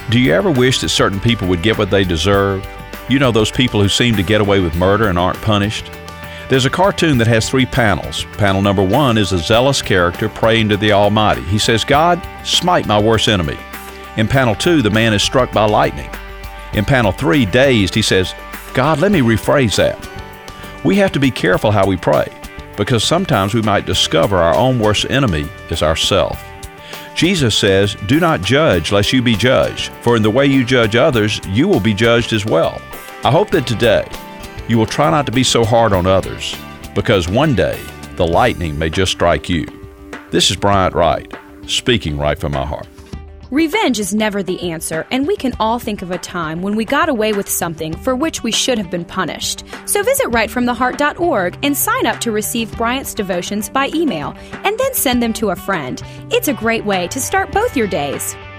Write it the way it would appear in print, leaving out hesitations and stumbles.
Do you ever wish that certain people would get what they deserve? You know, those people who seem to get away with murder and aren't punished? There's a cartoon that has 3 panels. Panel number 1 is a zealous character praying to the Almighty. He says, "God, smite my worst enemy." In panel 2, the man is struck by lightning. In panel 3, dazed, he says, "God, let me rephrase that." We have to be careful how we pray, because sometimes we might discover our own worst enemy is ourself. Jesus says, "Do not judge lest you be judged, for in the way you judge others, you will be judged as well." I hope that today you will try not to be so hard on others, because one day the lightning may just strike you. This is Bryant Wright, speaking right from my heart. Revenge is never the answer, and we can all think of a time when we got away with something for which we should have been punished. So visit rightfromtheheart.org and sign up to receive Bryant's devotions by email, and then send them to a friend. It's a great way to start both your days.